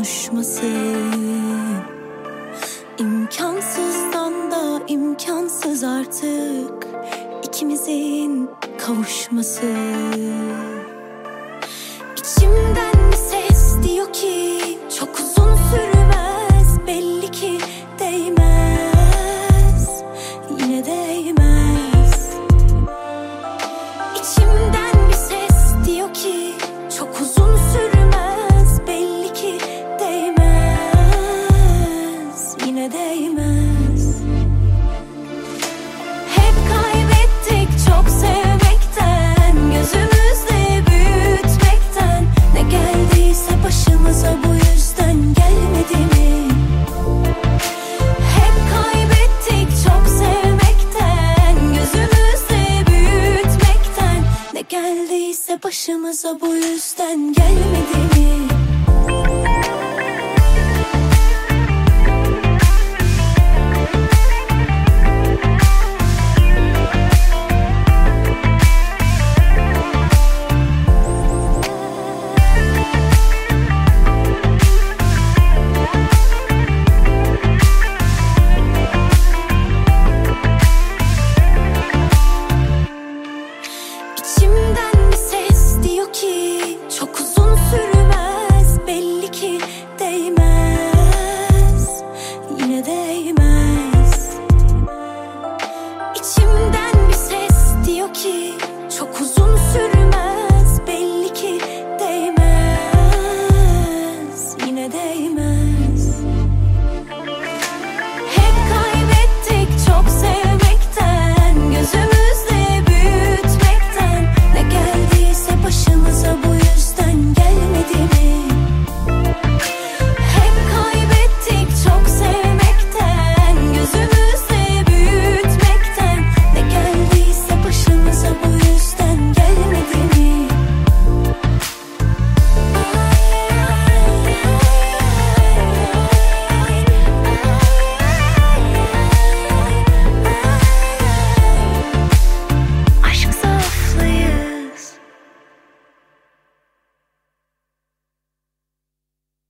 konuşması. İmkansızdan da imkansız artık ikimizin kavuşması. İçimden bir ses diyor ki çok uzun sürmez, belli ki değmez, yine değmez. İçimden bir ses diyor ki çok uzun sürmez, belli ki değmez, yine değmez. Hep kaybettik çok sevmekten, gözümüzde büyütmekten. Ne geldiyse başımıza bu yüzden gelmedi mi? Hep kaybettik çok sevmekten, gözümüzde büyütmekten. Ne geldiyse başımıza bu yüzden gelmedi mi? İçimden bir ses diyor ki çok uzun sürmez, belli ki değmez, yine değmez. İçimden bir ses diyor ki çok uzun sürmez, belli ki değmez, yine değmez.